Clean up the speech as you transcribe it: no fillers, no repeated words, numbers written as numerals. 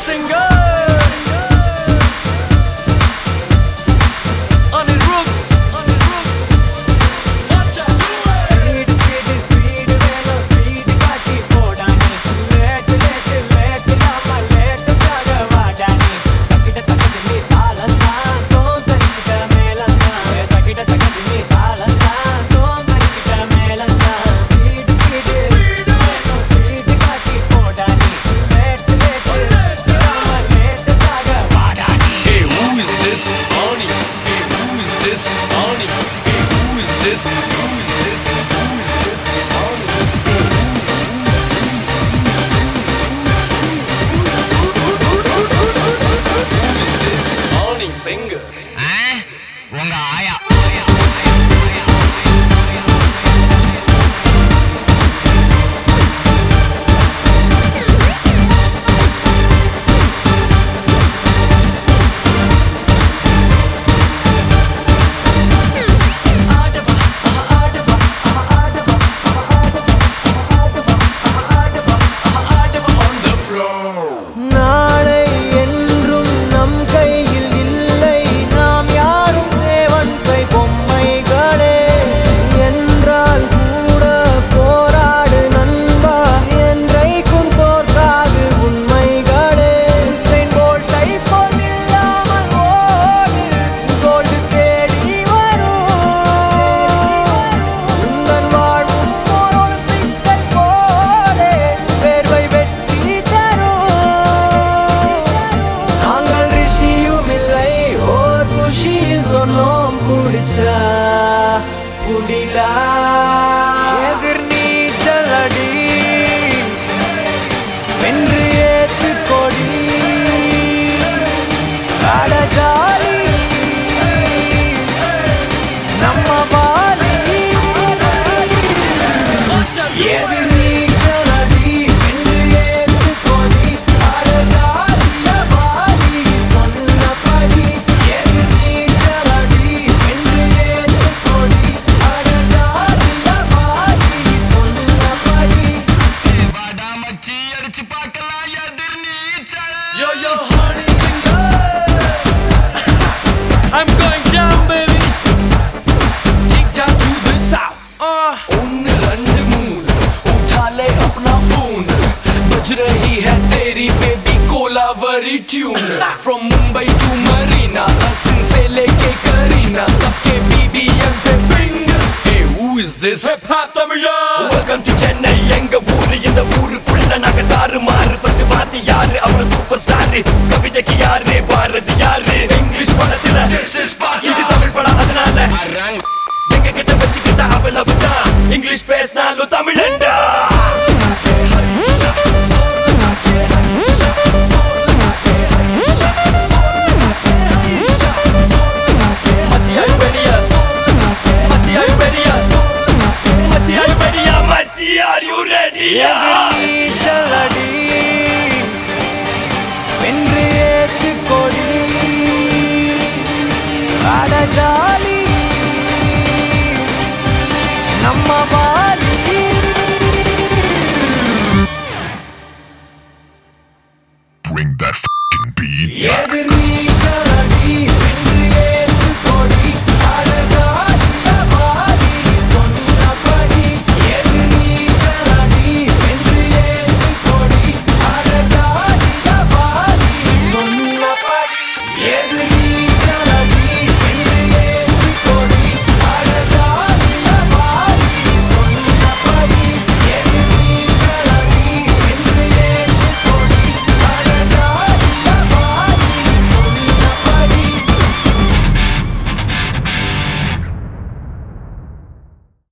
singer. Singer. உங்க ஆயா புடிடா எதிர் நீச்சலடி வென்று ஏத்து கொடி அடஜாலி நம்ம பாலி எதிர் நீச்சலடி வென்று ஏத்து கொடி அடஜாலிய பாலி சொன்னபடி எதிர் நீச்சலடி வென்று ஏத்து கொடி Yo, yo, honey singer. I'm going down, baby. Take down to the south. Onne rande moon. Utha le apna phone. Baj rahi hai teri baby Kolaveri tune. From Mumbai to Marina, Asin se leke Karina, sabke BBM pe bing. Hey, who is this? Hip hop Tamila. Welcome to Chennai, enga oor inda oorukkulla naga darumaaru. First vaati yaar avara superstar. கவிதைக்கு யாரு பாரதி யாரு English படத்துல இது தமிழ் படம் அதனால எங்க கிட்ட வச்சுக்கிட்ட அவ்வளவுதான் இங்கிலீஷ் பேசினாலும் தமிழண்டா Are you ready?